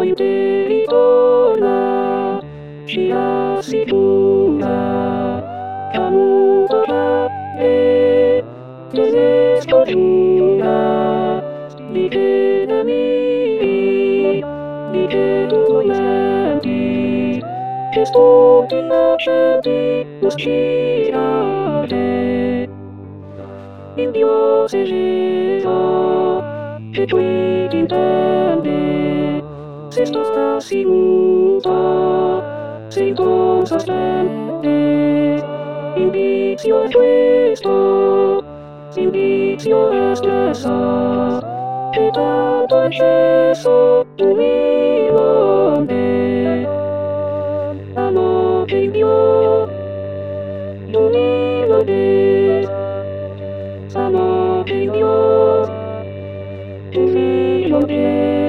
poi te ritorna, sia sicura. Kamu tornare, desesco giura, di che nemici, di che tu senti, che sto ti innocenti, uscirate. Il Dio se Gesù, che qui ti intende, se sto sta sicuro, se tu sospende. Il vizio è questo, il vizio è stesso, che tanto è sceso tu vive. Amo che il Dio, tu vive. Amo che il Dio, tu vive.